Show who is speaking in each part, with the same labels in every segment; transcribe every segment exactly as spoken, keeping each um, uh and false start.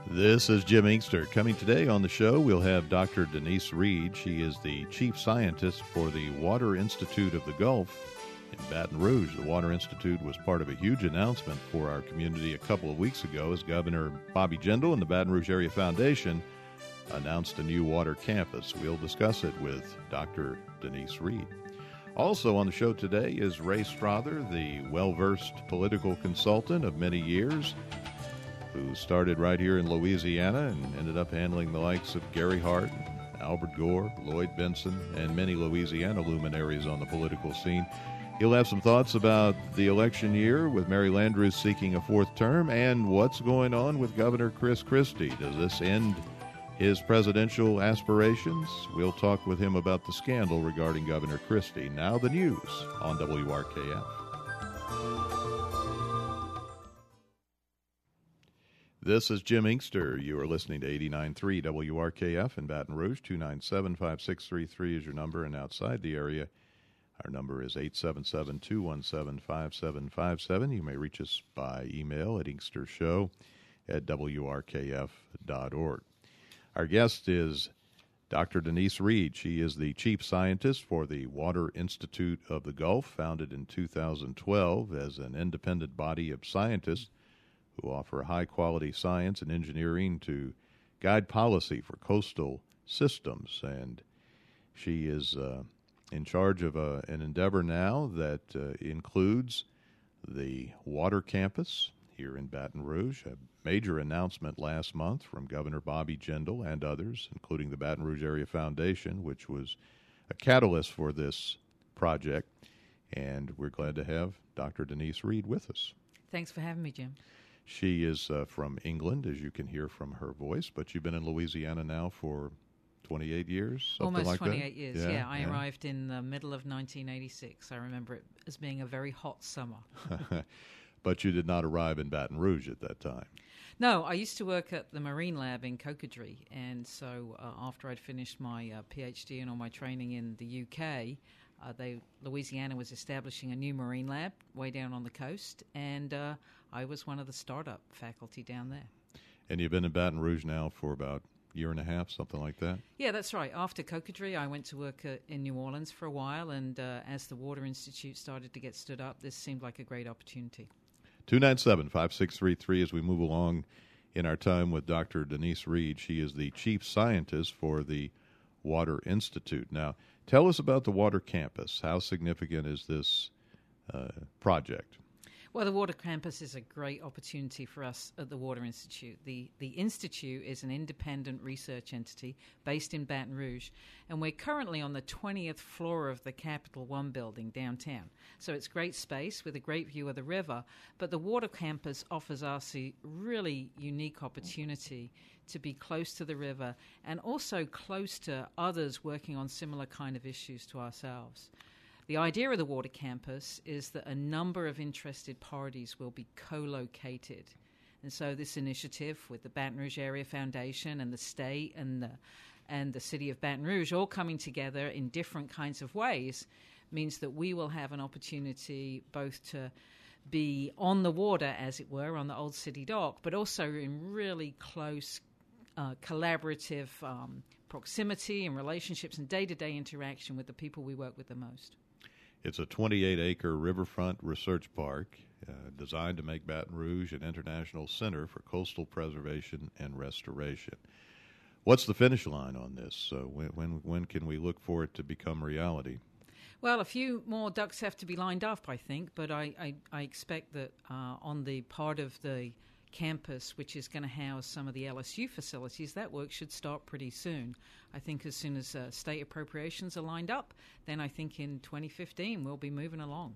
Speaker 1: This is Jim Inkster. Coming today on the show, we'll have Doctor Denise Reed. She is the chief scientist for the Water Institute of the Gulf in Baton Rouge. The Water Institute was part of a huge announcement for our community a couple of weeks ago as Governor Bobby Jindal and the Baton Rouge Area Foundation announced a new water campus. We'll discuss it with Doctor Denise Reed. Also on the show today is Ray Strother, the well-versed political consultant of many years, who started right here in Louisiana and ended up handling the likes of Gary Hart, Albert Gore, Lloyd Bentsen, and many Louisiana luminaries on the political scene. He'll have some thoughts about the election year with Mary Landrieu seeking a fourth term and what's going on with Governor Chris Christie. Does this end his presidential aspirations? We'll talk with him about the scandal regarding Governor Christie. Now the news on W R K F. This is Jim Inkster. You are listening to eighty-nine point three W R K F in Baton Rouge. two nine seven, five six three three is your number, and outside the area, our number is eight seven seven, two one seven, five seven five seven. You may reach us by email at inkstershow at W R K F dot org. Our guest is Doctor Denise Reed. She is the chief scientist for the Water Institute of the Gulf, founded in two thousand twelve as an independent body of scientists who offer high-quality science and engineering to guide policy for coastal systems. And she is uh, in charge of a, an endeavor now that uh, includes the water campus here in Baton Rouge, a major announcement last month from Governor Bobby Jindal and others, including the Baton Rouge Area Foundation, which was a catalyst for this project. And we're glad to have Doctor Denise Reed with us.
Speaker 2: Thanks for having me, Jim.
Speaker 1: She is uh, from England, as you can hear from her voice, but you've been in Louisiana now for twenty-eight years, something
Speaker 2: Almost
Speaker 1: like
Speaker 2: twenty-eight
Speaker 1: that?
Speaker 2: years, yeah. yeah. I yeah. arrived in the middle of nineteen eighty-six. I remember it as being a very hot summer.
Speaker 1: But you did not arrive in Baton Rouge at that time.
Speaker 2: No, I used to work at the Marine Lab in Cocodrie, and so uh, after I'd finished my uh, PhD and all my training in the U K, uh, they, Louisiana was establishing a new marine lab way down on the coast, and uh, I was one of the startup faculty down there.
Speaker 1: And you've been in Baton Rouge now for about a year and a half, something like that?
Speaker 2: Yeah, that's right. After Cocodrie, I went to work uh, in New Orleans for a while, and uh, as the Water Institute started to get stood up, this seemed like a great opportunity.
Speaker 1: two nine seven, five six three three as we move along in our time with Doctor Denise Reed. She is the chief scientist for the Water Institute. Now, tell us about the Water Campus. How significant is this uh, project?
Speaker 2: Well, the Water Campus is a great opportunity for us at the Water Institute. The the Institute is an independent research entity based in Baton Rouge, and we're currently on the twentieth floor of the Capital One building downtown. So it's great space with a great view of the river, but the Water Campus offers us a really unique opportunity to be close to the river and also close to others working on similar kind of issues to ourselves. The idea of the Water Campus is that a number of interested parties will be co-located. And so this initiative with the Baton Rouge Area Foundation and the state and the, and the city of Baton Rouge all coming together in different kinds of ways means that we will have an opportunity both to be on the water, as it were, on the Old City Dock, but also in really close uh, collaborative um, proximity and relationships and day-to-day interaction with the people we work with the most.
Speaker 1: It's a twenty-eight acre riverfront research park uh, designed to make Baton Rouge an international center for coastal preservation and restoration. What's the finish line on this? Uh, when, when when can we look for it to become reality?
Speaker 2: Well, a few more ducks have to be lined up, I think, but I, I, I expect that uh, on the part of the campus, which is going to house some of the L S U facilities, that work should start pretty soon. I think as soon as uh, state appropriations are lined up, then I think in twenty fifteen we'll be moving along.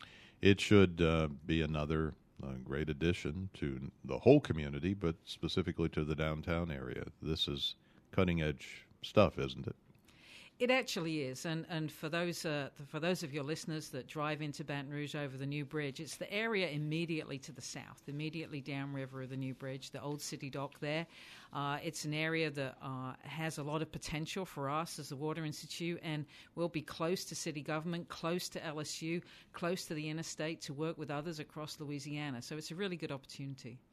Speaker 1: It should uh, be another uh, great addition to the whole community, but specifically to the downtown area. This is cutting-edge stuff, isn't it?
Speaker 2: It actually is, and and for those uh, for those of your listeners that drive into Baton Rouge over the new bridge, it's the area immediately to the south, immediately downriver of the new bridge, the Old City Dock there. Uh, it's an area that uh, has a lot of potential for us as the Water Institute, and we'll be close to city government, close to L S U, close to the interstate to work with others across Louisiana. So it's a really good opportunity.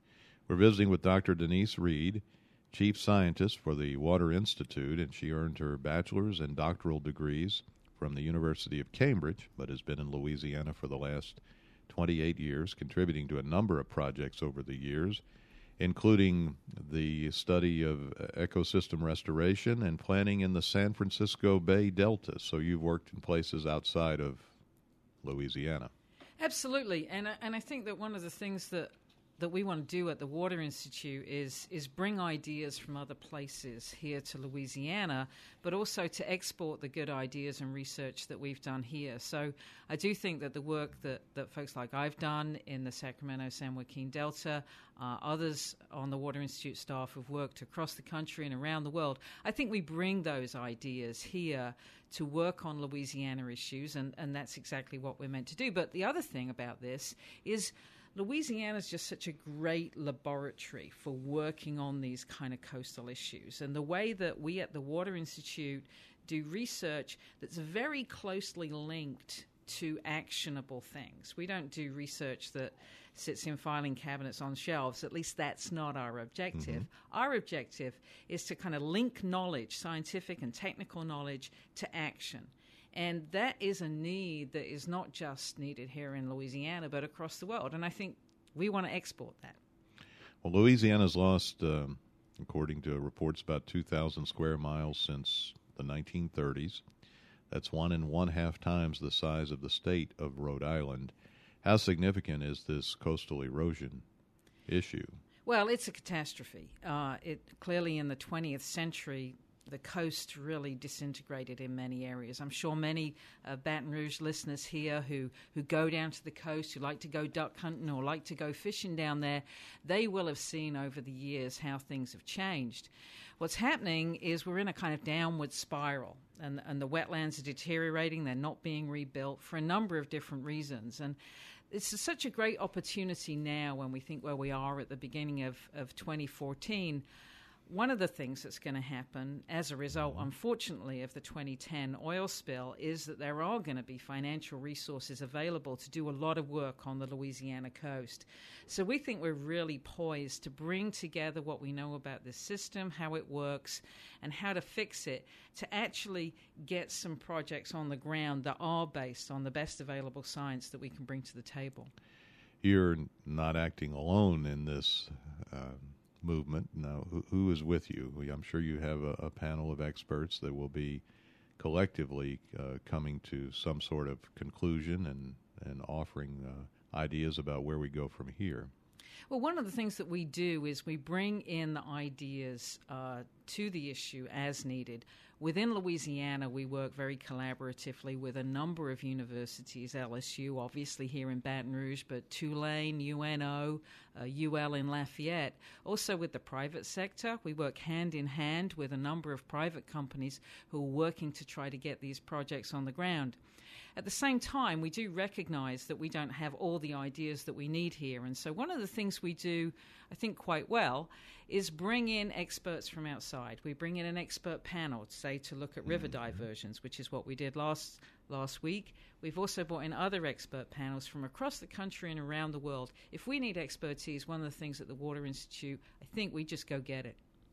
Speaker 1: We're visiting with Doctor Denise Reed, Chief Scientist for the Water Institute, and she earned her bachelor's and doctoral degrees from the University of Cambridge, but has been in Louisiana for the last twenty-eight years, contributing to a number of projects over the years, including the study of ecosystem restoration and planning in the San Francisco Bay Delta. So you've worked in places outside of Louisiana.
Speaker 2: Absolutely, and I, and I think that one of the things that that we want to do at the Water Institute is is bring ideas from other places here to Louisiana, but also to export the good ideas and research that we've done here. So I do think that the work that, that folks like I've done in the Sacramento-San Joaquin Delta, uh, others on the Water Institute staff who've worked across the country and around the world, I think we bring those ideas here to work on Louisiana issues, and, and that's exactly what we're meant to do. But the other thing about this is Louisiana is just such a great laboratory for working on these kind of coastal issues. And the way that we at the Water Institute do research that's very closely linked to actionable things. We don't do research that sits in filing cabinets on shelves. At least that's not our objective. Mm-hmm. Our objective is to kind of link knowledge, scientific and technical knowledge, to action. And that is a need that is not just needed here in Louisiana, but across the world. And I think we want to export that.
Speaker 1: Well, Louisiana's lost, um, according to reports, about two thousand square miles since the nineteen thirties. That's one and one half times the size of the state of Rhode Island. How significant is this coastal erosion issue?
Speaker 2: Well, it's a catastrophe. Uh, it clearly in the twentieth century, the coast really disintegrated in many areas. I'm sure many uh, Baton Rouge listeners here who, who go down to the coast, who like to go duck hunting or like to go fishing down there, they will have seen over the years how things have changed. What's happening is we're in a kind of downward spiral, and, and the wetlands are deteriorating. They're not being rebuilt for a number of different reasons. And it's such a great opportunity now when we think where we are at the beginning of, of twenty fourteen. One of the things that's going to happen as a result, unfortunately, of the twenty ten oil spill is that there are going to be financial resources available to do a lot of work on the Louisiana coast. So we think we're really poised to bring together what we know about this system, how it works, and how to fix it, to actually get some projects on the ground that are based on the best available science that we can bring to the table.
Speaker 1: You're not acting alone in this uh movement. Now, who, who is with you? I'm sure you have a, a panel of experts that will be collectively uh, coming to some sort of conclusion and, and offering uh, ideas about where we go from here.
Speaker 2: Well, one of the things that we do is we bring in the ideas uh, to the issue as needed. Within Louisiana, we work very collaboratively with a number of universities, L S U, obviously here in Baton Rouge, but Tulane, U N O, uh, U L in Lafayette. Also with the private sector, we work hand in hand with a number of private companies who are working to try to get these projects on the ground. At the same time, we do recognize that we don't have all the ideas that we need here. And so one of the things we do, I think, quite well is bring in experts from outside. We bring in an expert panel, say, to look at river diversions, which is what we did last last week. We've also brought in other expert panels from across the country and around the world. If we need expertise, one of the things at the Water Institute, I think we just go get it.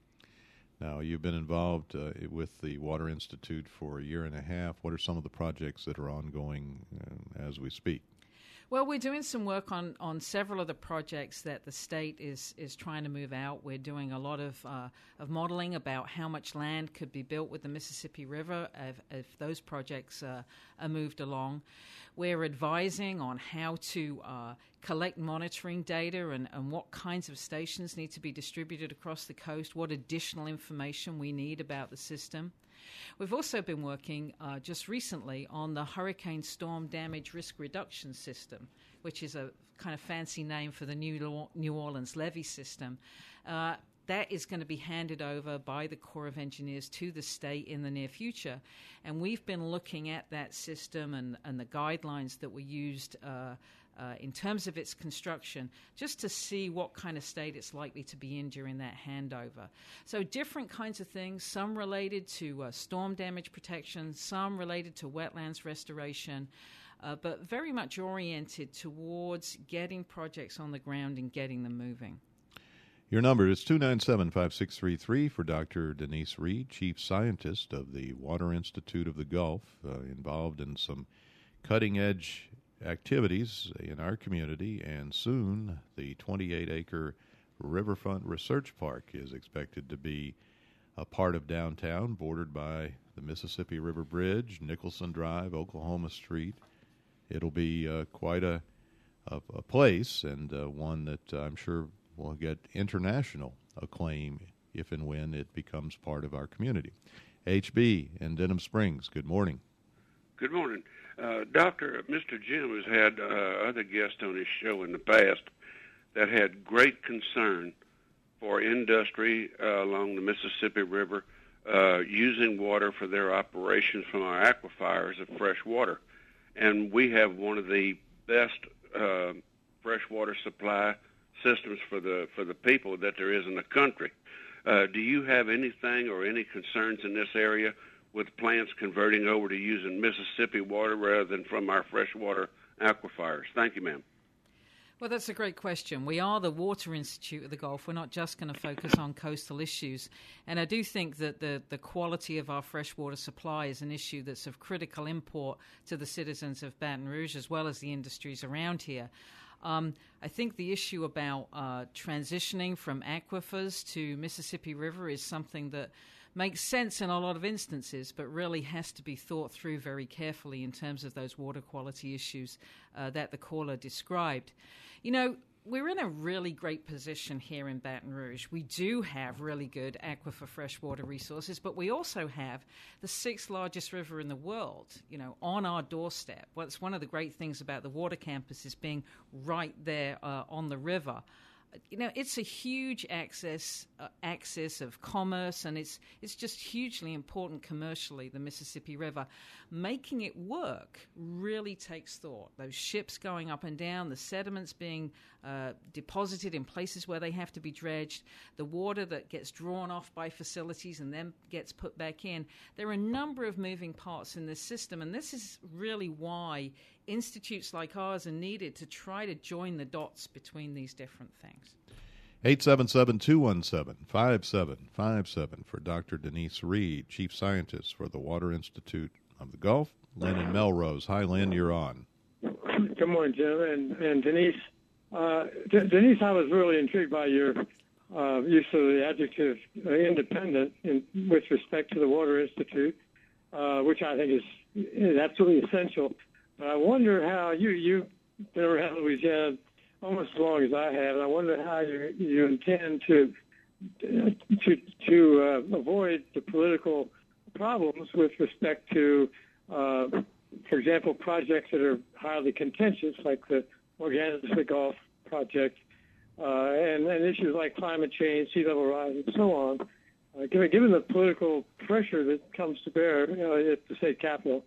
Speaker 1: Now, you've been involved uh, with the Water Institute for a year and a half. What are some of the projects that are ongoing uh, as we speak?
Speaker 2: Well, we're doing some work on, on several of the projects that the state is, is trying to move out. We're doing a lot of uh, of modeling about how much land could be built with the Mississippi River if, if those projects uh, are moved along. We're advising on how to uh, collect monitoring data and, and what kinds of stations need to be distributed across the coast, what additional information we need about the system. We've also been working uh, just recently on the Hurricane Storm Damage Risk Reduction System, which is a kind of fancy name for the New, New Orleans levee system. Uh, that is going to be handed over by the Corps of Engineers to the state in the near future. And we've been looking at that system and, and the guidelines that were used uh, Uh, in terms of its construction, just to see what kind of state it's likely to be in during that handover. So different kinds of things, some related to uh, storm damage protection, some related to wetlands restoration, uh, but very much oriented towards getting projects on the ground and getting them moving.
Speaker 1: Your number is two nine seven, five six three three for Doctor Denise Reed, Chief Scientist of the Water Institute of the Gulf, uh, involved in some cutting-edge activities in our community, and soon the twenty-eight acre Riverfront Research Park is expected to be a part of downtown, bordered by the Mississippi River Bridge, Nicholson Drive, Oklahoma Street. It'll be uh, quite a, a, a place, and uh, one that uh, I'm sure will get international acclaim if and when it becomes part of our community. H B in Denham Springs, good morning.
Speaker 3: Good morning. Uh, Doctor, Mister Jim has had uh, other guests on his show in the past that had great concern for industry uh, along the Mississippi River uh, using water for their operations from our aquifers of fresh water. And we have one of the best uh, freshwater supply systems for the for the people that there is in the country. Uh, do you have anything or any concerns in this area with plants converting over to using Mississippi water rather than from our freshwater aquifers? Thank you, ma'am.
Speaker 2: Well, that's a great question. We are the Water Institute of the Gulf. We're not just going to focus on coastal issues. And I do think that the, the quality of our freshwater supply is an issue that's of critical import to the citizens of Baton Rouge as well as the industries around here. Um, I think the issue about uh, transitioning from aquifers to Mississippi River is something that makes sense in a lot of instances, but really has to be thought through very carefully in terms of those water quality issues uh, that the caller described. You know, we're in a really great position here in Baton Rouge. We do have really good aquifer freshwater resources, but we also have the sixth largest river in the world, you know, on our doorstep. Well, it's one of the great things about the water campus is being right there uh, on the river. You know, it's a huge access uh, axis of commerce, and it's it's just hugely important commercially, the Mississippi River. Making it work really takes thought. Those ships going up and down, the sediments being uh, deposited in places where they have to be dredged, the water that gets drawn off by facilities and then gets put back in. There are a number of moving parts in this system, and this is really why institutes like ours are needed to try to join the dots between these different things.
Speaker 1: eight seven seven, two one seven, five seven five seven for Doctor Denise Reed, Chief Scientist for the Water Institute of the Gulf. Lynn in Melrose. Hi, Lynn, you're on.
Speaker 4: Good morning, Jim. And, and Denise, uh, D- Denise, I was really intrigued by your uh, use of the adjective uh, independent in, with respect to the Water Institute, uh, which I think is, is absolutely essential. But I wonder how you, you've been around Louisiana almost as long as I have, and I wonder how you, you intend to to to uh, avoid the political problems with respect to, uh, for example, projects that are highly contentious, like the Morganza Gulf project, uh, and, and issues like climate change, sea level rise, and so on. Uh, given, given the political pressure that comes to bear you know, at the state capitol.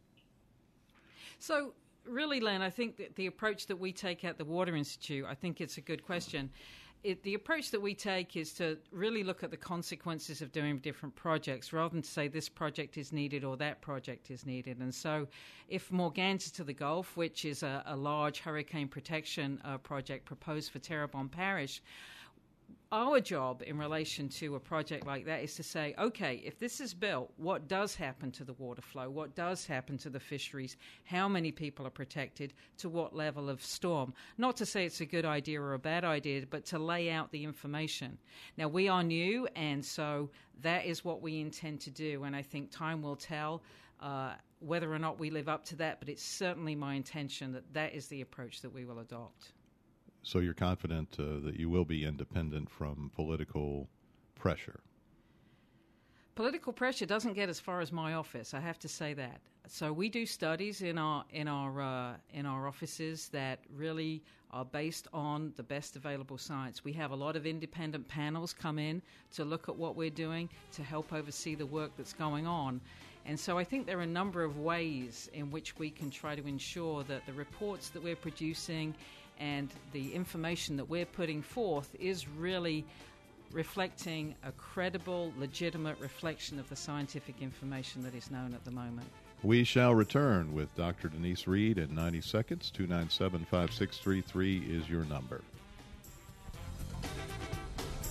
Speaker 2: So really, Len, I think that the approach that we take at the Water Institute, I think it's a good question. It, the approach that we take is to really look at the consequences of doing different projects rather than to say this project is needed or that project is needed. And so if Morganza to the Gulf, which is a, a large hurricane protection uh, project proposed for Terrebonne Parish, our job in relation to a project like that is to say, okay, if this is built, what does happen to the water flow? What does happen to the fisheries? How many people are protected? To what level of storm? Not to say it's a good idea or a bad idea, but to lay out the information. Now, we are new, and so that is what we intend to do, and I think time will tell uh, whether or not we live up to that, but it's certainly my intention that that is the approach that we will adopt.
Speaker 1: So you're confident uh, that you will be independent from political pressure?
Speaker 2: Political pressure doesn't get as far as my office. I have to say that. So we do studies in our in our uh, in our offices that really are based on the best available science. We have a lot of independent panels come in to look at what we're doing to help oversee the work that's going on. And so I think there are a number of ways in which we can try to ensure that the reports that we're producing and the information that we're putting forth is really reflecting a credible, legitimate reflection of the scientific information that is known at the moment.
Speaker 1: We shall return with Doctor Denise Reed in ninety seconds. two nine seven, five six three three is your number.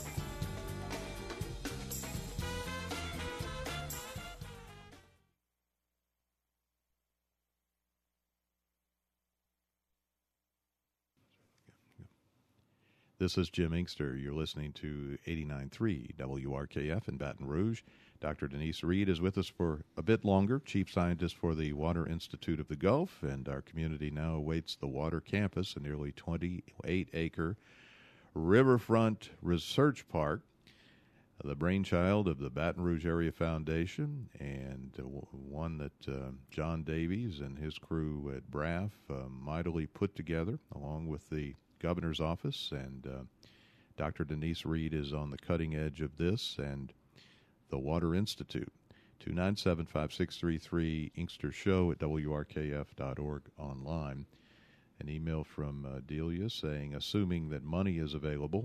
Speaker 1: This is Jim Inkster. You're listening to eighty-nine point three W R K F in Baton Rouge. Doctor Denise Reed is with us for a bit longer, Chief Scientist for the Water Institute of the Gulf, and our community now awaits the Water Campus, a nearly twenty-eight acre riverfront research park, the brainchild of the Baton Rouge Area Foundation, and uh, one that uh, John Davies and his crew at B R A F uh, mightily put together, along with the governor's office. And uh, Doctor Denise Reed is on the cutting edge of this, and the Water Institute. two nine seven, five six three three, Inkster Show at W R K F dot org online. An email from uh, Delia saying, assuming that money is available,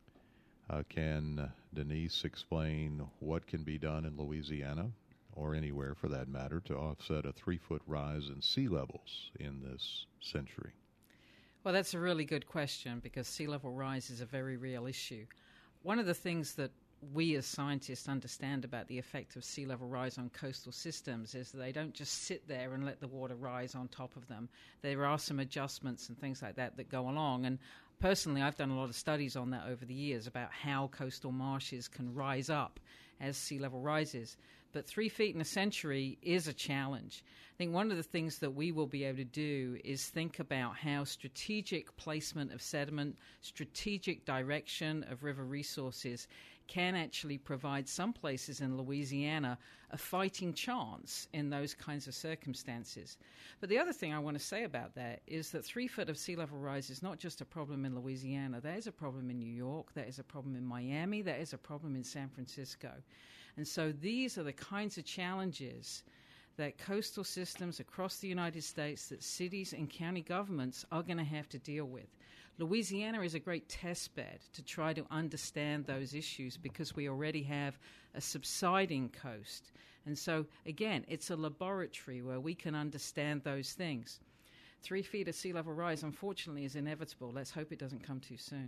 Speaker 1: uh, can Denise explain what can be done in Louisiana, or anywhere for that matter, to offset a three-foot rise in sea levels in this century?
Speaker 2: Well, that's a really good question, because sea level rise is a very real issue. One of the things that we as scientists understand about the effect of sea level rise on coastal systems is that they don't just sit there and let the water rise on top of them. There are some adjustments and things like that that go along. And personally, I've done a lot of studies on that over the years about how coastal marshes can rise up as sea level rises. But three feet in a century is a challenge. I think one of the things that we will be able to do is think about how strategic placement of sediment, strategic direction of river resources can actually provide some places in Louisiana a fighting chance in those kinds of circumstances. But the other thing I want to say about that is that three foot of sea level rise is not just a problem in Louisiana. There is a problem in New York. There is a problem in Miami. There is a problem in San Francisco. And so these are the kinds of challenges that coastal systems across the United States, that cities and county governments are going to have to deal with. Louisiana is a great test bed to try to understand those issues, because we already have a subsiding coast. And so, again, it's a laboratory where we can understand those things. Three feet of sea level rise, unfortunately, is inevitable. Let's hope it doesn't come too soon.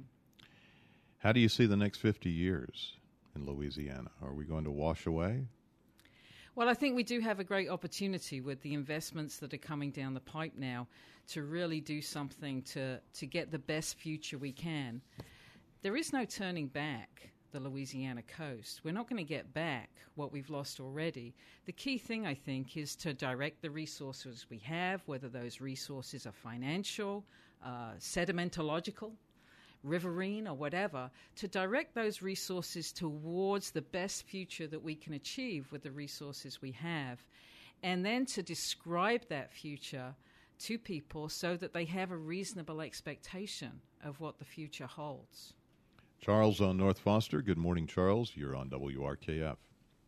Speaker 1: How do you see the next fifty years in Louisiana? Are we going to wash away?
Speaker 2: Well, I think we do have a great opportunity with the investments that are coming down the pipe now to really do something to, to get the best future we can. There is no turning back the Louisiana coast. We're not going to get back what we've lost already. The key thing, I think, is to direct the resources we have, whether those resources are financial, uh, sedimentological, riverine, or whatever, to direct those resources towards the best future that we can achieve with the resources we have, and then to describe that future to people so that they have a reasonable expectation of what the future holds.
Speaker 1: Charles on North Foster. Good morning, Charles. You're on W R K F.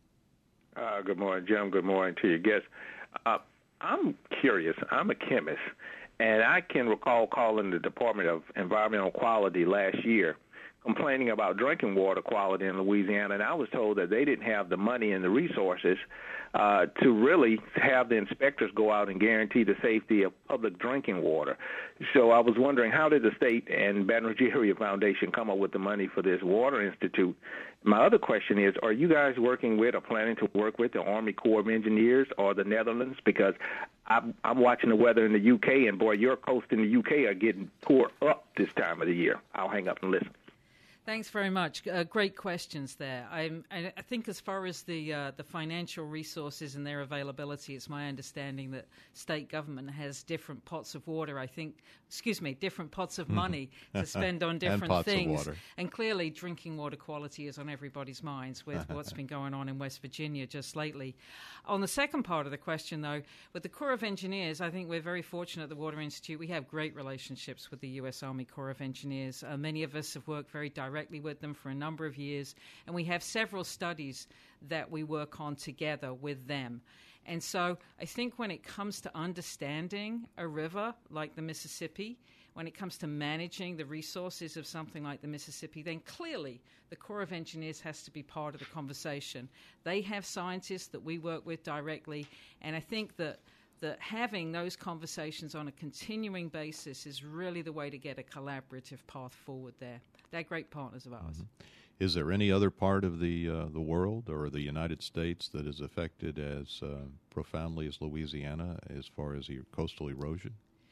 Speaker 5: Uh, good morning, Jim. Good morning to your guests. Uh, I'm curious. I'm a chemist. And I can recall calling the Department of Environmental Quality last year complaining about drinking water quality in Louisiana, and I was told that they didn't have the money and the resources uh, to really have the inspectors go out and guarantee the safety of public drinking water. So I was wondering, how did the state and Baton Rouge Area Foundation come up with the money for this Water Institute? My other question is, are you guys working with or planning to work with the Army Corps of Engineers or the Netherlands? Because I'm, I'm watching the weather in the U K, and, boy, your coast in the U K are getting tore up this time of the year. I'll hang up and listen.
Speaker 2: Thanks very much. Uh, great questions there. I'm, I, I think as far as the uh, the financial resources and their availability, it's my understanding that state government has different pots of water, I think, excuse me, different pots of money to spend on different
Speaker 1: and pots
Speaker 2: things.
Speaker 1: Of water.
Speaker 2: And clearly drinking water quality is on everybody's minds with what's been going on in West Virginia just lately. On the second part of the question, though, with the Corps of Engineers, I think we're very fortunate at the Water Institute. We have great relationships with the U S Army Corps of Engineers. Uh, many of us have worked very directly with them for a number of years, and we have several studies that we work on together with them. And so I think when it comes to understanding a river like the Mississippi, when it comes to managing the resources of something like the Mississippi, then clearly the Corps of Engineers has to be part of the conversation. They have scientists that we work with directly, and I think that that having those conversations on a continuing basis is really the way to get a collaborative path forward there. They're great partners of ours.
Speaker 1: Mm-hmm. Is there any other part of the uh, the world or the United States that is affected as uh, profoundly as Louisiana as far as coastal erosion?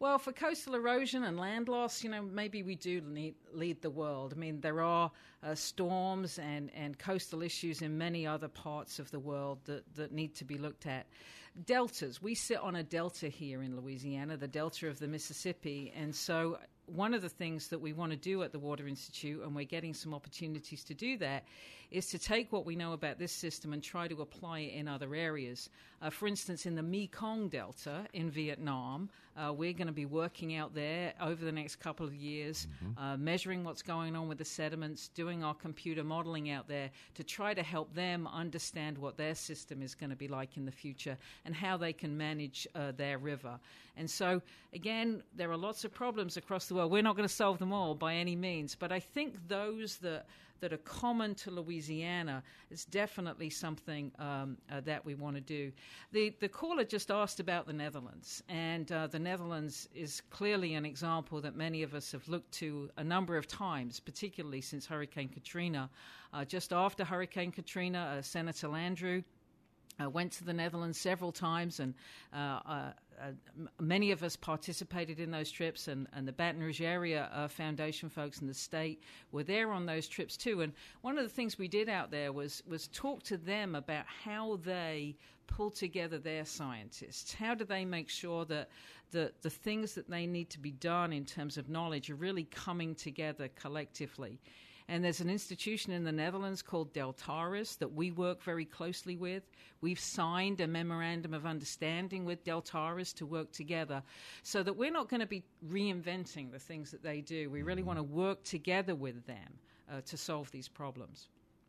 Speaker 2: Well, for coastal erosion and land loss, you know, maybe we do need, lead the world. I mean, there are uh, storms and, and coastal issues in many other parts of the world that, that need to be looked at. Deltas. We sit on a delta here in Louisiana, the delta of the Mississippi, and so one of the things that we want to do at the Water Institute, and we're getting some opportunities to do that, is to take what we know about this system and try to apply it in other areas. Uh, for instance, in the Mekong Delta in Vietnam, uh, we're going to be working out there over the next couple of years, mm-hmm. uh, measuring what's going on with the sediments, doing our computer modeling out there to try to help them understand what their system is going to be like in the future and how they can manage uh, their river. And so, again, there are lots of problems across the world. We're not going to solve them all by any means, but I think those that that are common to Louisiana is definitely something um, uh, that we want to do. The the caller just asked about the Netherlands, and uh, the Netherlands is clearly an example that many of us have looked to a number of times, particularly since Hurricane Katrina. Uh, just after Hurricane Katrina, uh, Senator Landrieu Uh, went to the Netherlands several times, and uh, uh, uh, many of us participated in those trips, and, and the Baton Rouge Area uh, Foundation folks in the state were there on those trips too. And one of the things we did out there was, was talk to them about how they pull together their scientists. How do they make sure that the, the things that they need to be done in terms of knowledge are really coming together collectively? And there's an institution in the Netherlands called Deltares that we work very closely with. We've signed a memorandum of understanding with Deltares to work together so that we're not going to be reinventing the things that they do. We really want to work together with them uh, to solve these problems.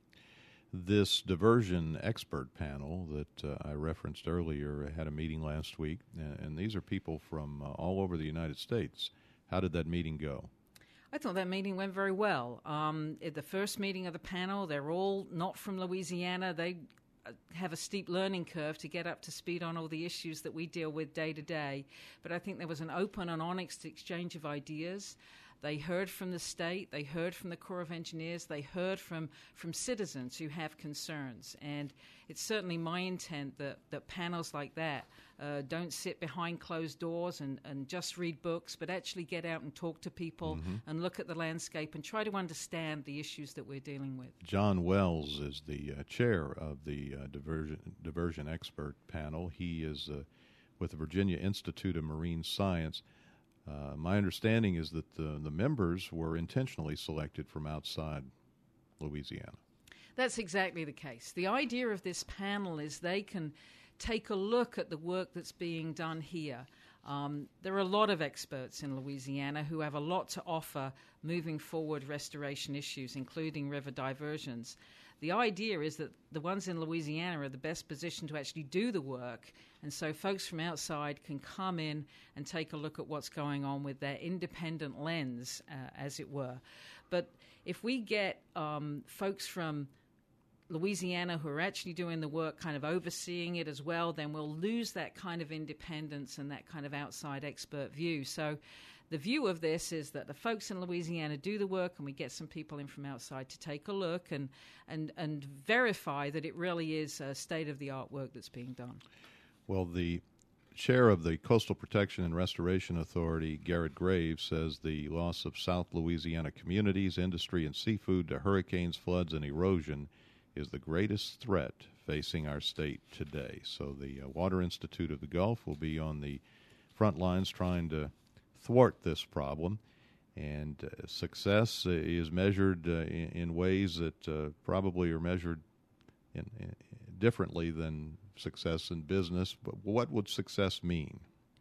Speaker 1: This diversion expert panel that uh, I referenced earlier had a meeting last week, and these are people from uh, all over the United States. How did that meeting go?
Speaker 2: I thought that meeting went very well. Um, at the first meeting of the panel, they're all not from Louisiana. They have a steep learning curve to get up to speed on all the issues that we deal with day to day. But I think there was an open and honest exchange of ideas. They heard from the state, they heard from the Corps of Engineers, they heard from, from citizens who have concerns. And it's certainly my intent that, that panels like that uh, don't sit behind closed doors and, and just read books, but actually get out and talk to people mm-hmm. and look at the landscape and try to understand the issues that we're dealing with.
Speaker 1: John Wells is the uh, chair of the uh, diversion, diversion expert panel. He is uh, with the Virginia Institute of Marine Science. Uh, my understanding is that the, the members were intentionally selected from outside Louisiana.
Speaker 2: That's exactly the case. The idea of this panel is they can take a look at the work that's being done here. Um, there are a lot of experts in Louisiana who have a lot to offer moving forward restoration issues, including river diversions. The idea is that the ones in Louisiana are the best positioned to actually do the work, and so folks from outside can come in and take a look at what's going on with their independent lens, uh, as it were. But if we get um, folks from Louisiana who are actually doing the work, kind of overseeing it as well, then we'll lose that kind of independence and that kind of outside expert view. So the view of this is that the folks in Louisiana do the work, and we get some people in from outside to take a look and and, and verify that it really is uh, state-of-the-art work that's being done.
Speaker 1: Well, the chair of the Coastal Protection and Restoration Authority, Garrett Graves, says the loss of South Louisiana communities, industry, and seafood to hurricanes, floods, and erosion is the greatest threat facing our state today. So the uh, Water Institute of the Gulf will be on the front lines trying to thwart this problem, and uh, success uh, is measured uh, in, in ways that uh, probably are measured in, in, differently than success in business. But what would success mean?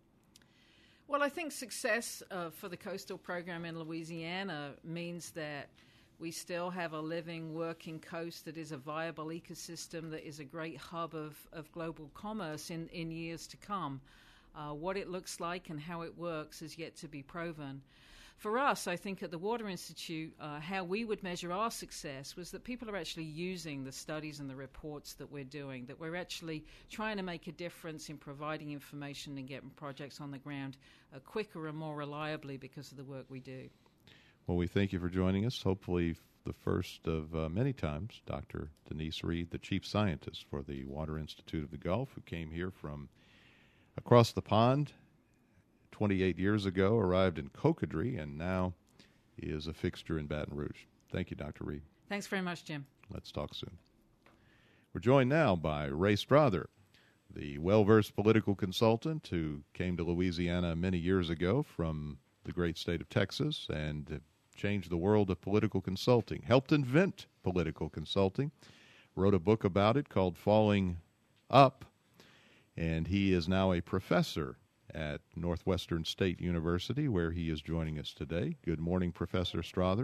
Speaker 2: Well, I think success uh, for the coastal program in Louisiana means that we still have a living, working coast that is a viable ecosystem, that is a great hub of, of global commerce in, in years to come. Uh, what it looks like and how it works is yet to be proven. For us, I think at the Water Institute, uh, how we would measure our success was that people are actually using the studies and the reports that we're doing, that we're actually trying to make a difference in providing information and getting projects on the ground uh, quicker and more reliably because of the work we do.
Speaker 1: Well, we thank you for joining us. Hopefully the first of uh, many times, Doctor Denise Reed, the Chief Scientist for the Water Institute of the Gulf, who came here from across the pond twenty-eight years ago, arrived in Cocodrie, and now he is a fixture in Baton Rouge. Thank you, Doctor Reed.
Speaker 2: Thanks very much, Jim.
Speaker 1: Let's talk soon. We're joined now by Ray Strother, the well-versed political consultant who came to Louisiana many years ago from the great state of Texas and changed the world of political consulting, helped invent political consulting, wrote a book about it called Falling Up, and he is now a professor at Northwestern State University, where he is joining us today. Good morning, Professor Strother.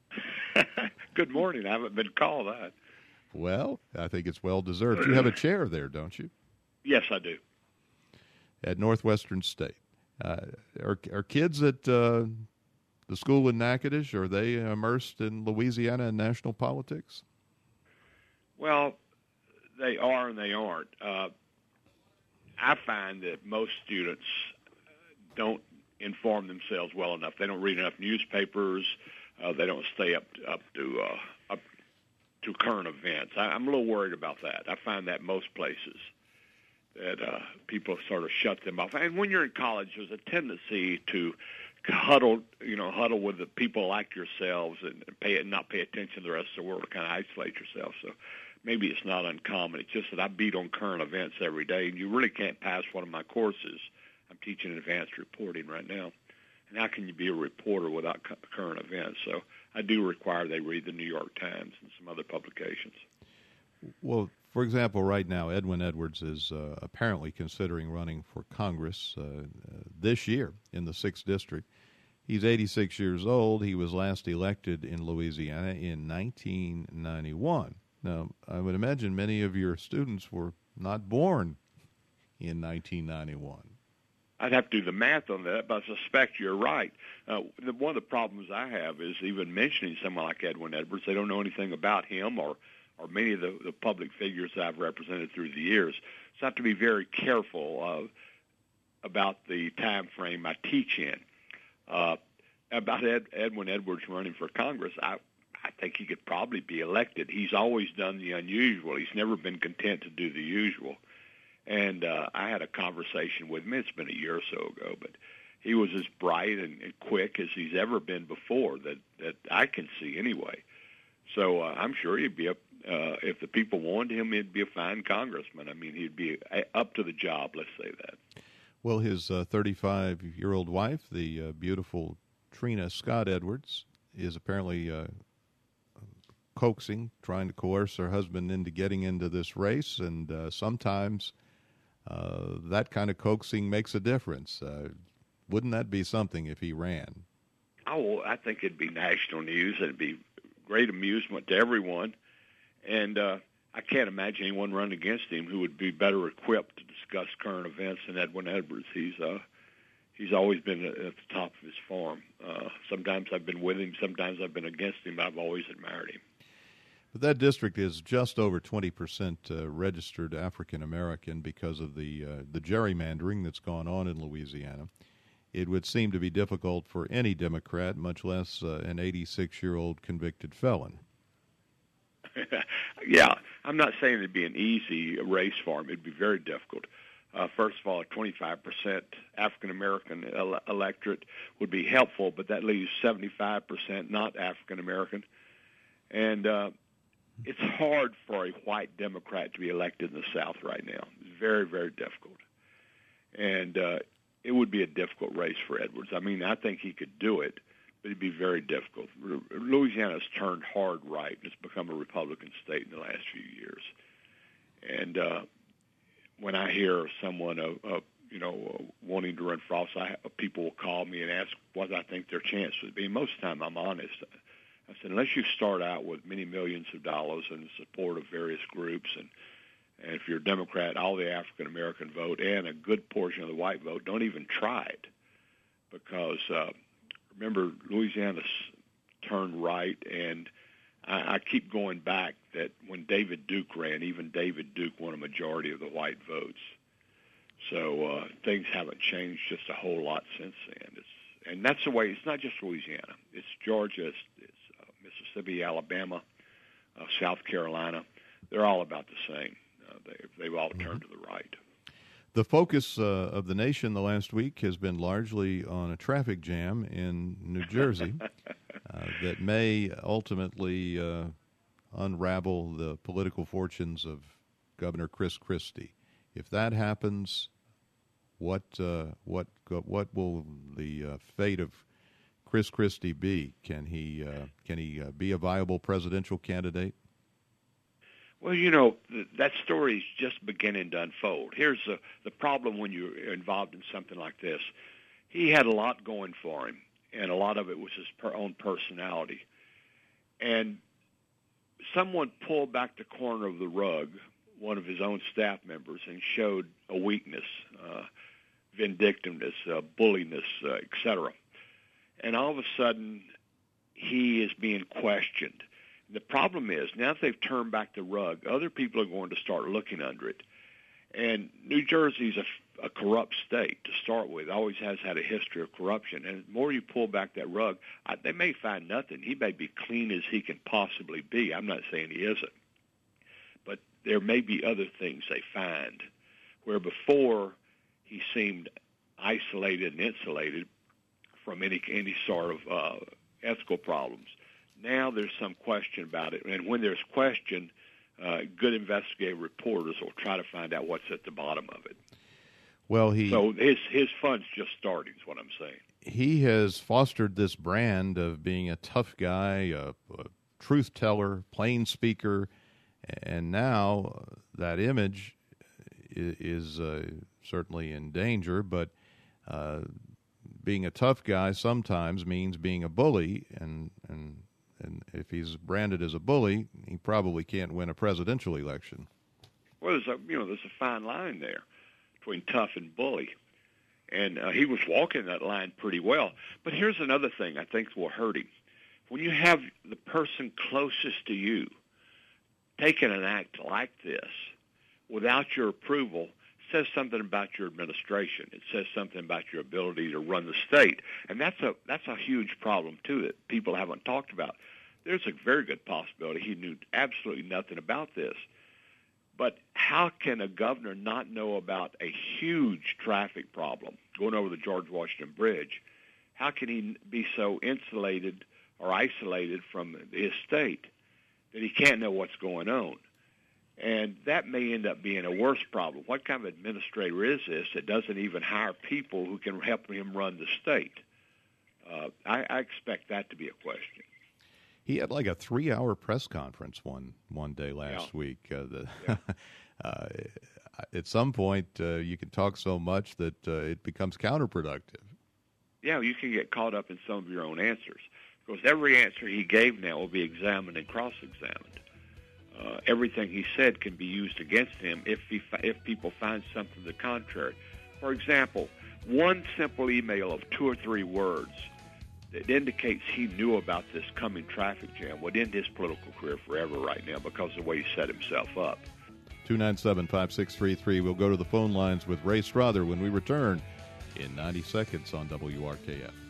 Speaker 6: Good morning. I haven't been called that.
Speaker 1: Well, I think it's well-deserved. You have a chair there, don't you?
Speaker 6: Yes, I do.
Speaker 1: At Northwestern State. Uh, are, are kids at uh, the school in Natchitoches, are they immersed in Louisiana and national politics?
Speaker 6: Well, they are and they aren't. Uh, I find that most students don't inform themselves well enough. They don't read enough newspapers. Uh, they don't stay up up to uh, up to current events. I, I'm a little worried about that. I find that most places that uh, people sort of shut them off. And when you're in college, there's a tendency to huddle, you know, huddle with the people like yourselves and pay and not pay attention to the rest of the world, kind of isolate yourself. So maybe it's not uncommon. It's just that I beat on current events every day, and you really can't pass one of my courses. I'm teaching advanced reporting right now. And how can you be a reporter without cu- current events? So I do require they read the New York Times and some other publications.
Speaker 1: Well, for example, right now, Edwin Edwards is uh, apparently considering running for Congress uh, uh, this year in the sixth District. He's eighty-six years old. He was last elected in Louisiana in nineteen ninety-one. Now, I would imagine many of your students were not born in nineteen ninety-one.
Speaker 6: I'd have to do the math on that, but I suspect you're right. Uh, the, one of the problems I have is even mentioning someone like Edwin Edwards. They don't know anything about him or, or many of the, the public figures that I've represented through the years. So I have to be very careful uh, about the time frame I teach in. Uh, about Ed, Edwin Edwards running for Congress, I, I think he could probably be elected. He's always done the unusual. He's never been content to do the usual. And uh, I had a conversation with him. It's been a year or so ago, but he was as bright and, and quick as he's ever been before that, that I can see anyway. So uh, I'm sure he'd be up, uh, if the people wanted him, he'd be a fine congressman. I mean, he'd be up to the job, let's say that.
Speaker 1: Well, his uh, thirty-five-year-old wife, the uh, beautiful Trina Scott Edwards, is apparently uh, coaxing, trying to coerce her husband into getting into this race, and uh, sometimes uh, that kind of coaxing makes a difference. Uh, wouldn't that be something if he ran?
Speaker 6: Oh, I think it'd be national news. It'd be great amusement to everyone, and uh, I can't imagine anyone running against him who would be better equipped to discuss current events than Edwin Edwards. He's uh, he's always been at the top of his form. Uh, sometimes I've been with him, sometimes I've been against him, but I've always admired him.
Speaker 1: But that district is just over twenty percent uh, registered African American because of the uh, the gerrymandering that's gone on in Louisiana. It would seem to be difficult for any Democrat, much less uh, an eighty-six-year-old convicted felon.
Speaker 6: Yeah, I'm not saying it'd be an easy race for him. It'd be very difficult. Uh, first of all, a twenty-five percent African-American ele- electorate would be helpful, but that leaves seventy-five percent not African-American. And uh, it's hard for a white Democrat to be elected in the South right now. It's very, very difficult. And uh, it would be a difficult race for Edwards. I mean, I think he could do it, but it'd be very difficult. Louisiana's turned hard right. It's become a Republican state in the last few years. And uh, when I hear someone, uh, uh, you know, uh, wanting to run for office, I, uh, people will call me and ask what I think their chance would be. Most of the time, I'm honest. I said, unless you start out with many millions of dollars in support of various groups, and, and if you're a Democrat, all the African-American vote and a good portion of the white vote, don't even try it. Because, uh, remember, Louisiana's turned right, and I, I keep going back that when David Duke ran, even David Duke won a majority of the white votes. So uh, things haven't changed just a whole lot since then. It's, and that's the way, it's not just Louisiana. It's Georgia, it's, it's Mississippi, Alabama, uh, South Carolina. They're all about the same. Uh, they, they've all turned to the right.
Speaker 1: The focus uh, of the nation the last week has been largely on a traffic jam in New Jersey uh, that may ultimately uh, unravel the political fortunes of Governor Chris Christie. If that happens, what uh, what what will the uh, fate of Chris Christie be? Can he uh, can he uh, be a viable presidential candidate?
Speaker 6: Well, you know, th- that story is just beginning to unfold. Here's the, the problem when you're involved in something like this. He had a lot going for him, and a lot of it was his per- own personality. And someone pulled back the corner of the rug, one of his own staff members, and showed a weakness, uh, vindictiveness, uh, bulliness, uh, et cetera. And all of a sudden, he is being questioned. The problem is, now that they've turned back the rug, other people are going to start looking under it. And New Jersey's a, a corrupt state to start with. It always has had a history of corruption. And the more you pull back that rug, I, they may find nothing. He may be clean as he can possibly be. I'm not saying he isn't. But there may be other things they find, where before he seemed isolated and insulated from any, any sort of uh, ethical problems. Now there's some question about it, and when there's question, uh, good investigative reporters will try to find out what's at the bottom of it.
Speaker 1: Well, he
Speaker 6: so his his fun's just starting, is what I'm saying.
Speaker 1: He has fostered this brand of being a tough guy, a, a truth teller, plain speaker, and now that image is, is uh, certainly in danger. But uh, being a tough guy sometimes means being a bully, and and. And if he's branded as a bully, he probably can't win a presidential election.
Speaker 6: Well, there's a you know there's a fine line there between tough and bully, and uh, he was walking that line pretty well. But here's another thing I think will hurt him: when you have the person closest to you taking an act like this without your approval, says something about your administration. It says something about your ability to run the state, and that's a that's a huge problem too that people haven't talked about. There's a very good possibility he knew absolutely nothing about this. But how can a governor not know about a huge traffic problem going over the George Washington Bridge? How can he be so insulated or isolated from his state that he can't know what's going on? And that may end up being a worse problem. What kind of administrator is this that doesn't even hire people who can help him run the state? Uh, I, I expect that to be a question.
Speaker 1: He had like a three-hour press conference one one day last
Speaker 6: yeah.
Speaker 1: week. Uh, the,
Speaker 6: yeah.
Speaker 1: uh, at some point, uh, you can talk so much that uh, it becomes counterproductive.
Speaker 6: Yeah, you can get caught up in some of your own answers, because every answer he gave now will be examined and cross-examined. Uh, everything he said can be used against him if he if people find something to the contrary. For example, one simple email of two or three words that indicates he knew about this coming traffic jam would end his political career forever right now because of the way he set himself up.
Speaker 1: two nine seven, five six three three. We'll go to the phone lines with Ray Strother when we return in ninety seconds on W R K F.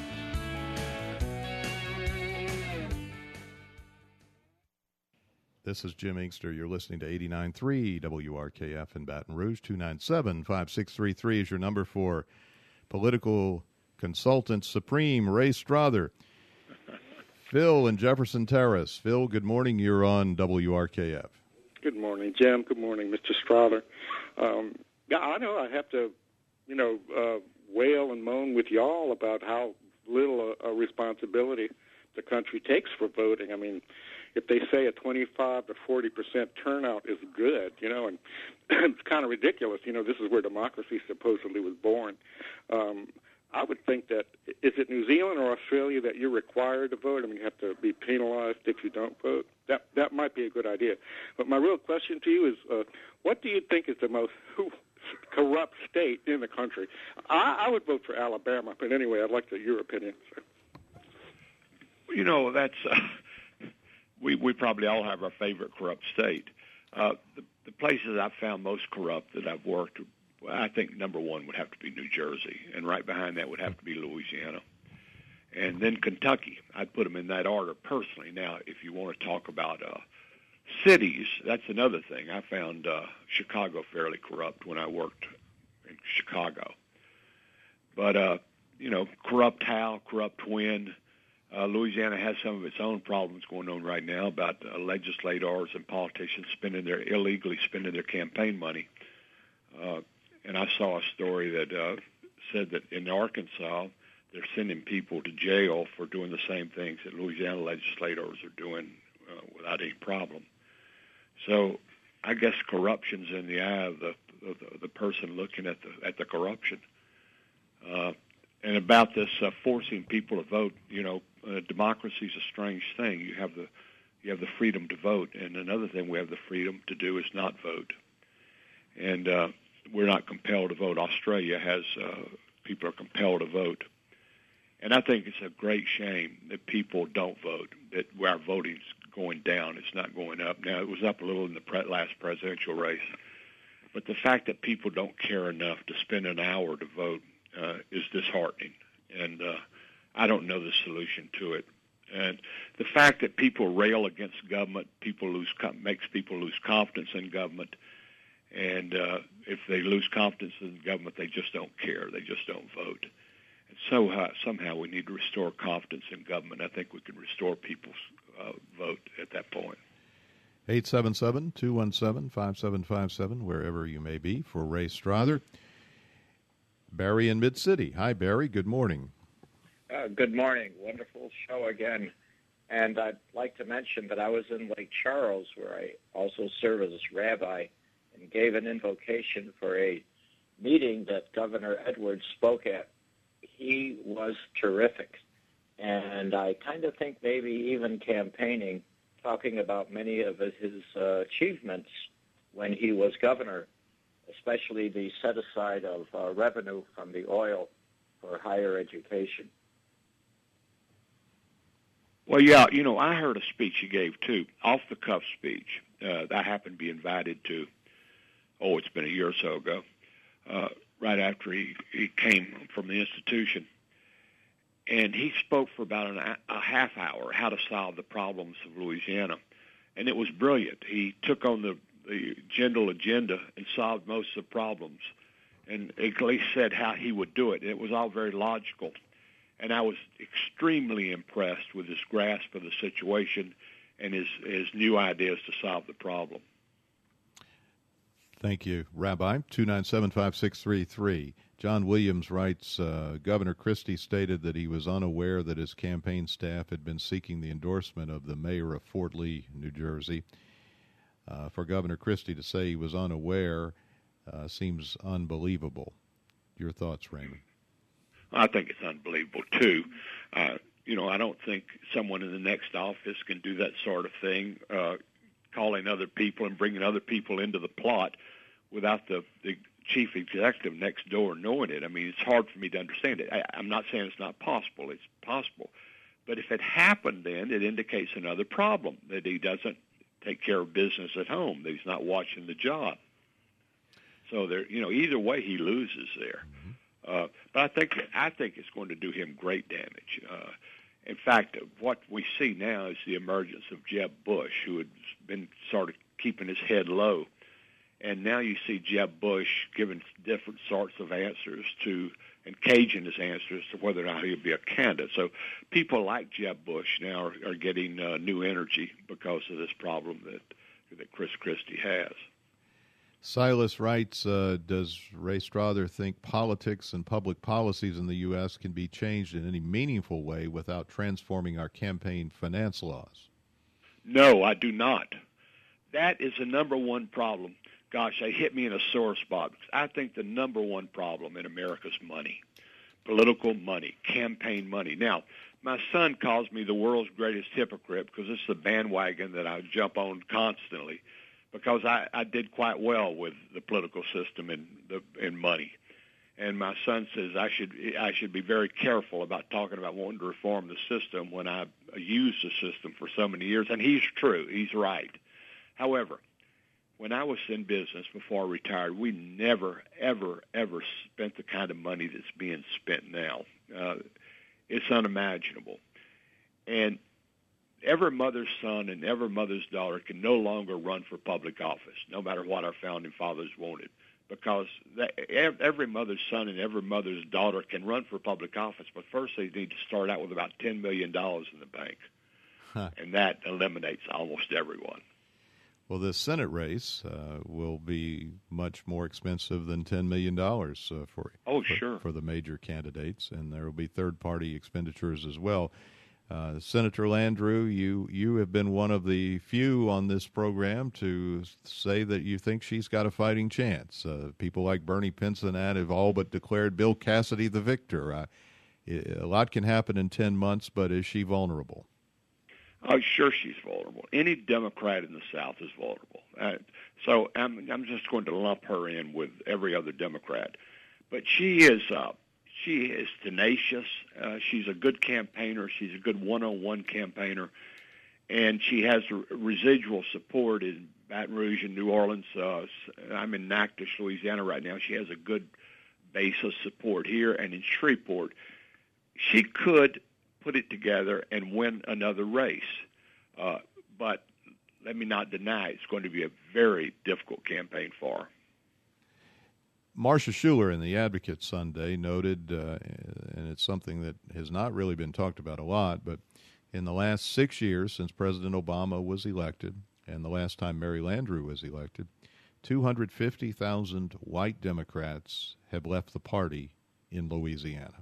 Speaker 1: This is Jim Inkster. You're listening to eighty-nine point three W R K F in Baton Rouge. two nine seven, five six three three is your number for political consultant supreme Ray Strother. Phil in Jefferson Terrace. Phil, good morning. You're on W R K F.
Speaker 7: Good morning, Jim. Good morning, Mister Strother. Um, yeah, I know I have to, you know, uh, wail and moan with y'all about how little a, a responsibility the country takes for voting. I mean, if they say a twenty-five to forty percent turnout is good, you know, and it's kind of ridiculous. You know, this is where democracy supposedly was born. Um, I would think that, is it New Zealand or Australia that you're required to vote? I mean, you have to be penalized if you don't vote. That that might be a good idea. But my real question to you is, uh, what do you think is the most corrupt state in the country? I, I would vote for Alabama, but anyway, I'd like to your opinion. So.
Speaker 6: You know, that's uh, we we probably all have our favorite corrupt state. Uh, the, the places I've found most corrupt that I've worked, I think number one would have to be New Jersey, and right behind that would have to be Louisiana, and then Kentucky. I'd put them in that order personally. Now, if you want to talk about uh, cities, that's another thing. I found uh, Chicago fairly corrupt when I worked Chicago. But, uh, you know, corrupt how, corrupt when. Uh, Louisiana has some of its own problems going on right now about uh, legislators and politicians spending their illegally spending their campaign money. Uh, and I saw a story that uh, said that in Arkansas they're sending people to jail for doing the same things that Louisiana legislators are doing uh, without any problem. So I guess corruption's in the eye of the of the, the person looking at the at the corruption. Uh, and about this uh, forcing people to vote, you know, uh, democracy is a strange thing. You have the you have the freedom to vote, and another thing we have the freedom to do is not vote. And uh, we're not compelled to vote. Australia has uh, people are compelled to vote. And I think it's a great shame that people don't vote, that our voting's going down. It's not going up. Now, it was up a little in the pre- last presidential race. But the fact that people don't care enough to spend an hour to vote uh, is disheartening. And uh, I don't know the solution to it. And the fact that people rail against government, people lose makes people lose confidence in government. And uh, if they lose confidence in government, they just don't care. They just don't vote. And so uh, somehow we need to restore confidence in government. I think we can restore people's uh, vote at that point.
Speaker 1: eight seven seven, two one seven, five seven five seven, wherever you may be, for Ray Strother. Barry in Mid-City. Hi, Barry. Good morning.
Speaker 8: Uh, good morning. Wonderful show again. And I'd like to mention that I was in Lake Charles, where I also serve as rabbi, and gave an invocation for a meeting that Governor Edwards spoke at. He was terrific. And I kind of think maybe even campaigning, talking about many of his uh, achievements when he was governor, especially the set-aside of uh, revenue from the oil for higher education.
Speaker 6: Well, yeah, you know, I heard a speech he gave, too, off-the-cuff speech. Uh, I happened to be invited to, oh, it's been a year or so ago, uh, right after he, he came from the institution. And he spoke for about an, a half hour how to solve the problems of Louisiana. And it was brilliant. He took on the, the Jindal agenda and solved most of the problems. And at least said how he would do it. And it was all very logical. And I was extremely impressed with his grasp of the situation and his, his new ideas to solve the problem.
Speaker 1: Thank you, Rabbi. two nine seven, five six three three. John Williams writes, uh, Governor Christie stated that he was unaware that his campaign staff had been seeking the endorsement of the mayor of Fort Lee, New Jersey. Uh, for Governor Christie to say he was unaware uh, seems unbelievable. Your thoughts, Raymond?
Speaker 6: I think it's unbelievable, too. Uh, you know, I don't think someone in the next office can do that sort of thing, uh, calling other people and bringing other people into the plot without the, the chief executive next door knowing it. I mean, it's hard for me to understand it. I, I'm not saying it's not possible. It's possible. But if it happened then, it indicates another problem, that he doesn't take care of business at home, that he's not watching the job. So, there, you know, either way he loses there. Mm-hmm. Uh, but I think I think it's going to do him great damage. Uh, in fact, what we see now is the emergence of Jeb Bush, who had been sort of keeping his head low. And now you see Jeb Bush giving different sorts of answers to, and caging his answers to whether or not he'll be a candidate. So people like Jeb Bush now are, are getting uh, new energy because of this problem that that Chris Christie has.
Speaker 1: Silas writes, uh, does Ray Strother think politics and public policies in the U S can be changed in any meaningful way without transforming our campaign finance laws?
Speaker 6: No, I do not. That is the number one problem. Gosh, they hit me in a sore spot. I think the number one problem in America is money, political money, campaign money. Now, my son calls me the world's greatest hypocrite because it's the bandwagon that I jump on constantly, because I, I did quite well with the political system and the and money. And my son says I should I should be very careful about talking about wanting to reform the system when I used the system for so many years. And he's true. He's right. However, when I was in business before I retired, we never, ever, ever spent the kind of money that's being spent now. Uh, it's unimaginable. And every mother's son and every mother's daughter can no longer run for public office, no matter what our founding fathers wanted. because that, every mother's son and every mother's daughter can run for public office, but first they need to start out with about ten million dollars in the bank, huh. and that eliminates almost everyone.
Speaker 1: Well, this Senate race uh, will be much more expensive than ten million dollars uh, for,
Speaker 6: oh,
Speaker 1: for,
Speaker 6: sure.
Speaker 1: for the major candidates, and there will be third-party expenditures as well. Uh, Senator Landrieu, you, you have been one of the few on this program to say that you think she's got a fighting chance. Uh, people like Bernie Pincinat have all but declared Bill Cassidy the victor. Uh, it, a lot can happen in ten months, but is she vulnerable?
Speaker 6: Oh, sure she's vulnerable. Any Democrat in the South is vulnerable. Uh, so I'm, I'm just going to lump her in with every other Democrat. But she is uh, she is tenacious. Uh, she's a good campaigner. She's a good one-on-one campaigner. And she has a residual support in Baton Rouge and New Orleans. Uh, I'm in Natchitoches, Louisiana right now. She has a good base of support here and in Shreveport. She could put it together and win another race. Uh, but let me not deny it's going to be a very difficult campaign for her.
Speaker 1: Marcia Schuler in the Advocate Sunday noted, uh, and it's something that has not really been talked about a lot, but in the last six years since President Obama was elected and the last time Mary Landrieu was elected, two hundred fifty thousand white Democrats have left the party in Louisiana.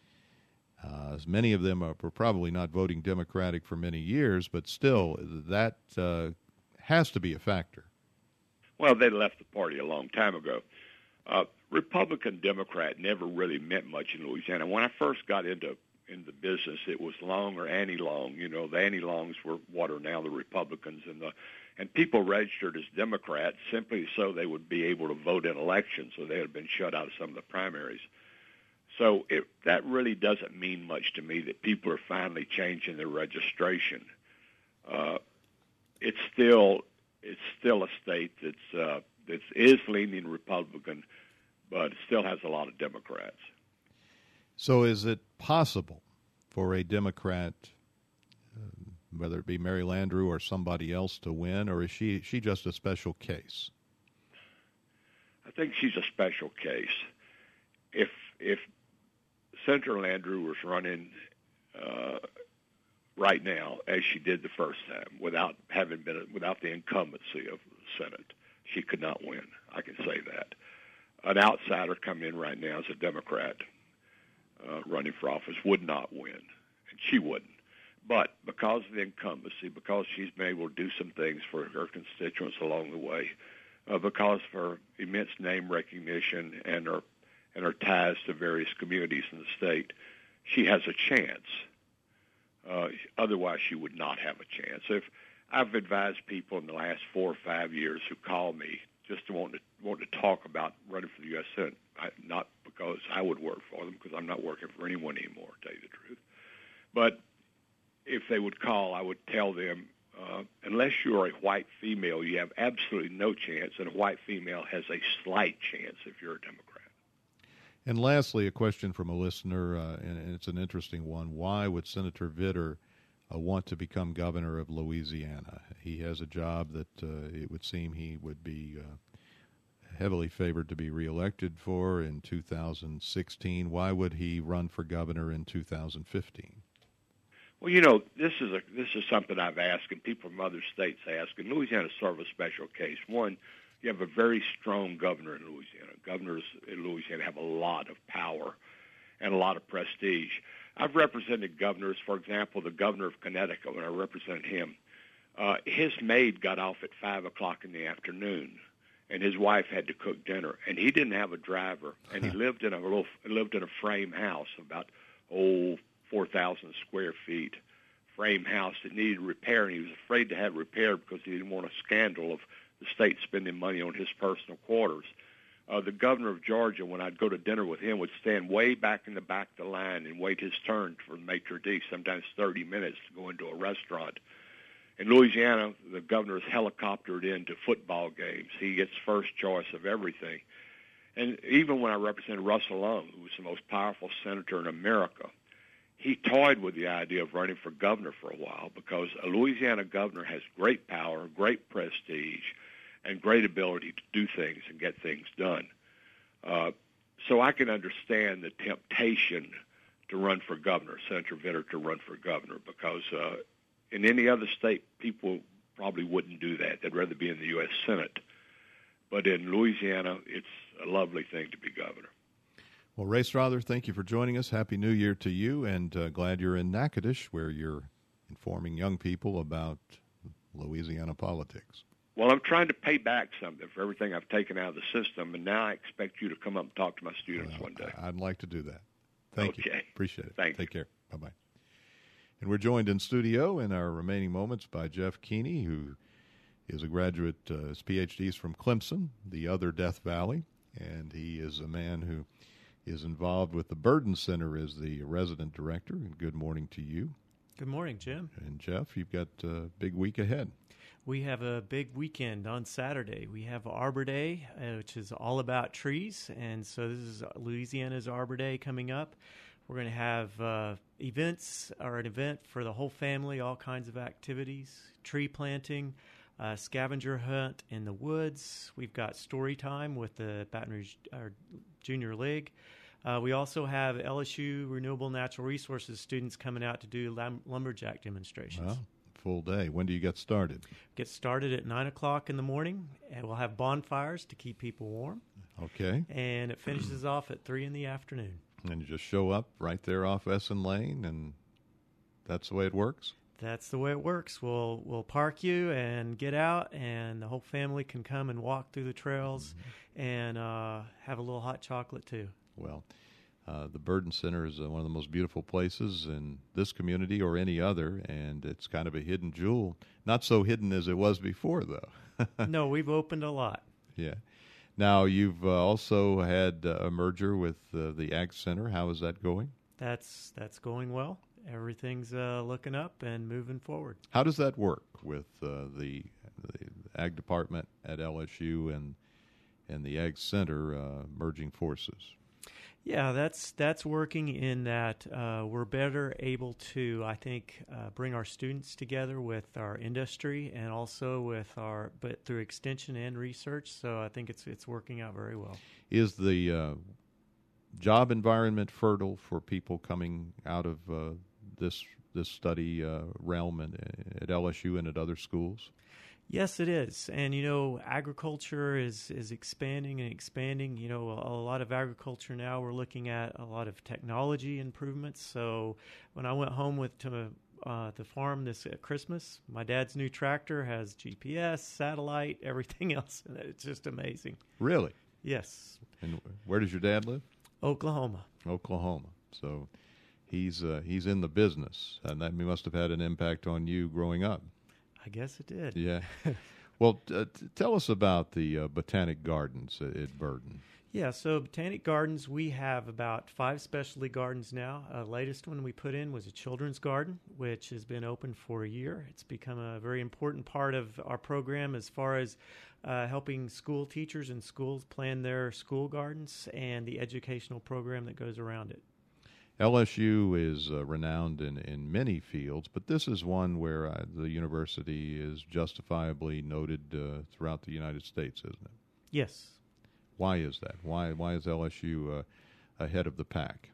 Speaker 1: Uh, many of them are, were probably not voting Democratic for many years, but still, that uh, has to be a factor.
Speaker 6: Well, they left the party a long time ago. Uh, Republican Democrat never really meant much in Louisiana. When I first got into in the business, it was Long or Annie Long. You know, the Annie Longs were what are now the Republicans, and the and people registered as Democrats simply so they would be able to vote in elections, so they had been shut out of some of the primaries. So it, that really doesn't mean much to me that people are finally changing their registration. Uh, it's still it's still a state that's uh, that is leaning Republican, but it still has a lot of Democrats.
Speaker 1: So is it possible for a Democrat, uh, whether it be Mary Landrieu or somebody else, to win, or is she she just a special case?
Speaker 6: I think she's a special case. If if Senator Landrieu was running uh, right now, as she did the first time, without having been without the incumbency of the Senate, she could not win. I can say that. An outsider coming in right now as a Democrat uh, running for office would not win, and she wouldn't. But because of the incumbency, because she's been able to do some things for her constituents along the way, uh, because of her immense name recognition and her and her ties to various communities in the state, she has a chance. Uh, otherwise, she would not have a chance. If I've advised people in the last four or five years who call me just to want to want to talk about running for the U S Senate, I, not because I would work for them, because I'm not working for anyone anymore, to tell you the truth. But if they would call, I would tell them, uh, unless you're a white female, you have absolutely no chance, and a white female has a slight chance if you're a Democrat.
Speaker 1: And lastly, a question from a listener, uh, and it's an interesting one. Why would Senator Vitter uh, want to become governor of Louisiana? He has a job that uh, it would seem he would be uh, heavily favored to be reelected for in two thousand sixteen. Why would he run for governor in two thousand fifteen?
Speaker 6: Well, you know, this is a this is something I've asked, and people from other states ask, and Louisiana is sort of a special case. One, you have a very strong governor in Louisiana. Governors in Louisiana have a lot of power and a lot of prestige. I've represented governors, for example, the governor of Connecticut, when I represented him. Uh, his maid got off at five o'clock in the afternoon, and his wife had to cook dinner, and he didn't have a driver, and he lived in a little lived in a frame house, about oh four thousand square feet, frame house that needed repair, and he was afraid to have it repaired because he didn't want a scandal of the state spending money on his personal quarters. Uh, the governor of Georgia, when I'd go to dinner with him, would stand way back in the back of the line and wait his turn for the maitre d', sometimes thirty minutes to go into a restaurant. In Louisiana, the governor is helicoptered into football games. He gets first choice of everything. And even when I represented Russell Long, who was the most powerful senator in America, he toyed with the idea of running for governor for a while because a Louisiana governor has great power, great prestige, and great ability to do things and get things done. Uh, so I can understand the temptation to run for governor, Senator Vitter to run for governor, because uh, in any other state, people probably wouldn't do that. They'd rather be in the U S Senate. But in Louisiana, it's a lovely thing to be governor.
Speaker 1: Well, Ray Strother, thank you for joining us. Happy New Year to you, and uh, glad you're in Natchitoches, where you're informing young people about Louisiana politics.
Speaker 6: Well, I'm trying to pay back something for everything I've taken out of the system, and now I expect you to come up and talk to my students
Speaker 1: well,
Speaker 6: one day.
Speaker 1: I'd like to do that. Thank
Speaker 6: okay.
Speaker 1: you. Appreciate it.
Speaker 6: Thank
Speaker 1: Take
Speaker 6: you.
Speaker 1: care. Bye-bye. And we're joined in studio in our remaining moments by Jeff Keeney, who is a graduate, uh, his P H D is from Clemson, the other Death Valley, and he is a man who is involved with the Burden Center as the resident director. And good morning to you.
Speaker 9: Good morning, Jim.
Speaker 1: And Jeff, you've got a big week ahead.
Speaker 9: We have a big weekend on Saturday. We have Arbor Day, uh, which is all about trees, and so this is Louisiana's Arbor Day coming up. We're going to have uh, events, or an event for the whole family, all kinds of activities, tree planting, uh, scavenger hunt in the woods. We've got story time with the Baton Rouge our Junior League. Uh, we also have L S U Renewable Natural Resources students coming out to do lum- lumberjack demonstrations.
Speaker 1: Wow. Full day. When do you get started?
Speaker 9: Get started at nine o'clock in the morning, and we'll have bonfires to keep people warm.
Speaker 1: Okay.
Speaker 9: And it finishes off at three in the afternoon.
Speaker 1: And you just show up right there off Essen Lane, and that's the way it works?
Speaker 9: That's the way it works. We'll we'll park you and get out, and the whole family can come and walk through the trails mm-hmm. and uh, have a little hot chocolate too.
Speaker 1: Well, Uh, the Burden Center is uh, one of the most beautiful places in this community or any other, and it's kind of a hidden jewel. Not so hidden as it was before, though.
Speaker 9: No, we've opened a lot.
Speaker 1: Yeah. Now, you've uh, also had uh, a merger with uh, the Ag Center. How is that going?
Speaker 9: That's that's going well. Everything's uh, looking up and moving forward.
Speaker 1: How does that work with uh, the, the Ag Department at L S U and, and the Ag Center uh, merging forces?
Speaker 9: Yeah, that's that's working in that uh, we're better able to, I think, uh, bring our students together with our industry and also with our, but through extension and research. So I think it's it's working out very well.
Speaker 1: Is the uh, job environment fertile for people coming out of uh, this this study uh, realm and, at L S U and at other schools?
Speaker 9: Yes, it is. And, you know, agriculture is, is expanding and expanding. You know, a, a lot of agriculture now, we're looking at a lot of technology improvements. So when I went home with to uh, the farm this at Christmas, my dad's new tractor has G P S, satellite, everything else. And it's just amazing.
Speaker 1: Really?
Speaker 9: Yes.
Speaker 1: And where does your dad live?
Speaker 9: Oklahoma.
Speaker 1: Oklahoma. So he's uh, he's in the business, and that must have had an impact on you growing up.
Speaker 9: I guess it did.
Speaker 1: Yeah. Well, uh, t- tell us about the uh, Botanic Gardens at, at Burden.
Speaker 9: Yeah, so Botanic Gardens, we have about five specialty gardens now. Uh, latest one we put in was a children's garden, which has been open for a year. It's become a very important part of our program as far as uh, helping school teachers and schools plan their school gardens and the educational program that goes around it.
Speaker 1: L S U is uh, renowned in, in many fields, but this is one where uh, the university is justifiably noted uh, throughout the United States, isn't it?
Speaker 9: Yes.
Speaker 1: Why is that? Why why is L S U uh, ahead of the pack?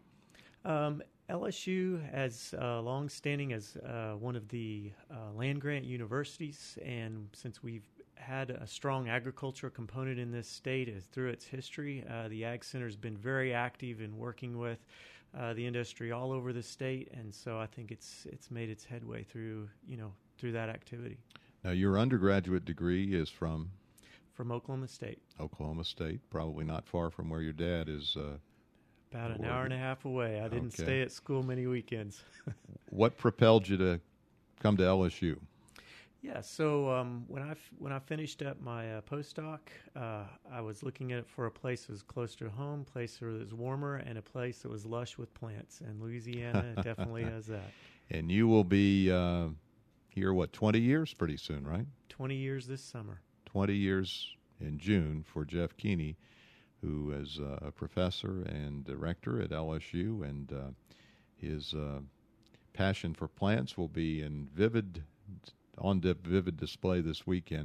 Speaker 9: Um, L S U has uh, long standing as uh, one of the uh, land grant universities, and since we've had a strong agriculture component in this state as through its history, uh, the Ag Center has been very active in working with uh, the industry all over the state, and so I think it's it's made its headway through you know through that activity.
Speaker 1: Now, your undergraduate degree is from
Speaker 9: from Oklahoma State.
Speaker 1: Oklahoma State, probably not far from where your dad is. Uh,
Speaker 9: About an hour and a half away. I didn't
Speaker 1: okay.
Speaker 9: stay at school many weekends.
Speaker 1: What propelled you to come to L S U?
Speaker 9: Yeah, so um, when I f- when I finished up my uh, postdoc, uh, I was looking at it for a place that was close to home, a place that was warmer, and a place that was lush with plants. And Louisiana definitely has that.
Speaker 1: And you will be uh, here, what, twenty years pretty soon, right?
Speaker 9: twenty years this summer.
Speaker 1: twenty years in June for Jeff Keeney, who is uh, a professor and director at L S U, and uh, his uh, passion for plants will be in vivid on vivid display this weekend.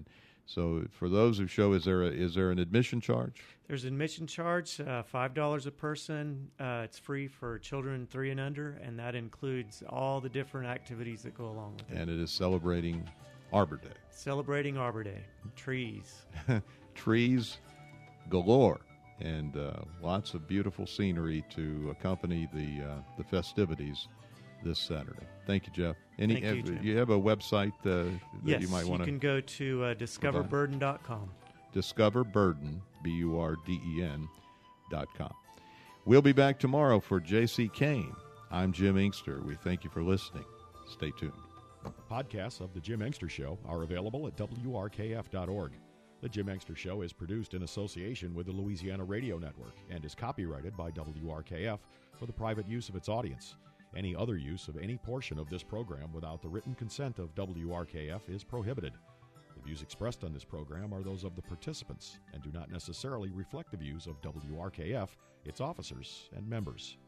Speaker 1: So for those who show, is there a, is there an admission charge?
Speaker 9: There's an admission charge, uh, five dollars a person. Uh, it's free for children three and under, and that includes all the different activities that go along with it.
Speaker 1: And it is celebrating Arbor Day.
Speaker 9: Celebrating Arbor Day. Trees.
Speaker 1: Trees galore, and uh, lots of beautiful scenery to accompany the uh, the festivities this Saturday. Thank you, Jeff. Any,
Speaker 9: Thank you,
Speaker 1: have,
Speaker 9: Jim.
Speaker 1: you have a website uh, that
Speaker 9: yes,
Speaker 1: you might want to...
Speaker 9: you can go to uh, discover burden dot com.
Speaker 1: discover burden, B U R D E N, dot com. We'll be back tomorrow for J C. Kane. I'm Jim Inkster. We thank you for listening. Stay tuned.
Speaker 10: Podcasts of The Jim Inkster Show are available at W R K F dot org. The Jim Inkster Show is produced in association with the Louisiana Radio Network and is copyrighted by W R K F for the private use of its audience. Any other use of any portion of this program without the written consent of W R K F is prohibited. The views expressed on this program are those of the participants and do not necessarily reflect the views of W R K F, its officers, and members.